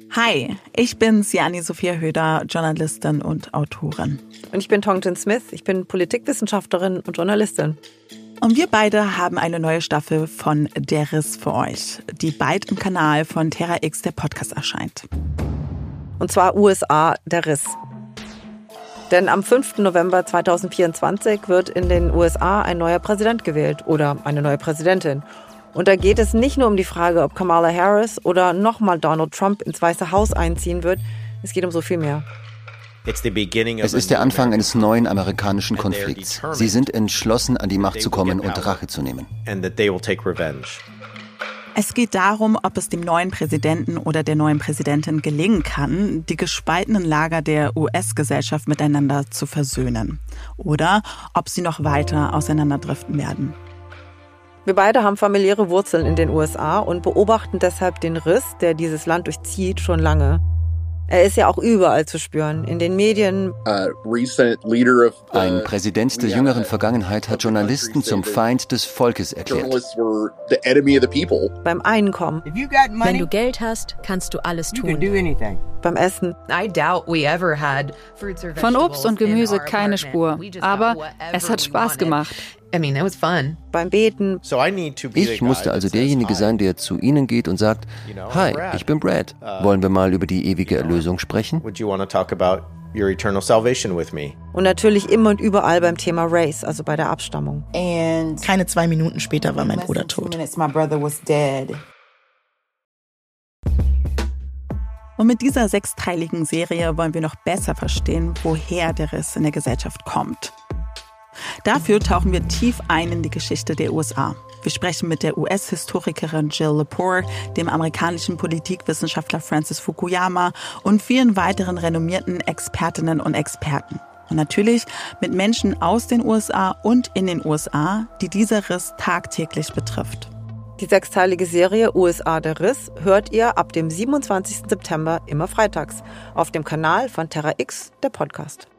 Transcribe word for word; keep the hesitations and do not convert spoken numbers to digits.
Hi, ich bin Siani Sophia Höder, Journalistin und Autorin. Und ich bin Tongjen Smith, ich bin Politikwissenschaftlerin und Journalistin. Und wir beide haben eine neue Staffel von Der Riss für euch, die bald im Kanal von Terra X, der Podcast, erscheint. Und zwar U S A, der Riss. Denn am fünften November zweitausendvierundzwanzig wird in den U S A ein neuer Präsident gewählt oder eine neue Präsidentin. Und da geht es nicht nur um die Frage, ob Kamala Harris oder nochmal Donald Trump ins Weiße Haus einziehen wird. Es geht um so viel mehr. Es ist der Anfang eines neuen amerikanischen Konflikts. Sie sind entschlossen, an die Macht zu kommen und Rache zu nehmen. Es geht darum, ob es dem neuen Präsidenten oder der neuen Präsidentin gelingen kann, die gespaltenen Lager der U S-Gesellschaft miteinander zu versöhnen. Oder ob sie noch weiter auseinanderdriften werden. Wir beide haben familiäre Wurzeln in den U S A und beobachten deshalb den Riss, der dieses Land durchzieht, schon lange. Er ist ja auch überall zu spüren, in den Medien. Ein Präsident der jüngeren Vergangenheit hat Journalisten zum Feind des Volkes erklärt. Beim Einkommen. Wenn du Geld hast, kannst du alles tun. Beim Essen. Von Obst und Gemüse keine Spur, aber es hat Spaß gemacht. Beim Beten. Ich musste also derjenige sein, der zu Ihnen geht und sagt, hi, ich bin Brad. Wollen wir mal über die ewige Erlösung sprechen? Und natürlich immer und überall beim Thema Race, also bei der Abstammung. Keine zwei Minuten später war mein Bruder tot. Und mit dieser sechsteiligen Serie wollen wir noch besser verstehen, woher der Riss in der Gesellschaft kommt. Dafür tauchen wir tief ein in die Geschichte der U S A. Wir sprechen mit der U S-Historikerin Jill Lepore, dem amerikanischen Politikwissenschaftler Francis Fukuyama und vielen weiteren renommierten Expertinnen und Experten. Und natürlich mit Menschen aus den U S A und in den U S A, die dieser Riss tagtäglich betrifft. Die sechsteilige Serie U S A, der Riss hört ihr ab dem siebenundzwanzigsten September immer freitags auf dem Kanal von Terra X, der Podcast.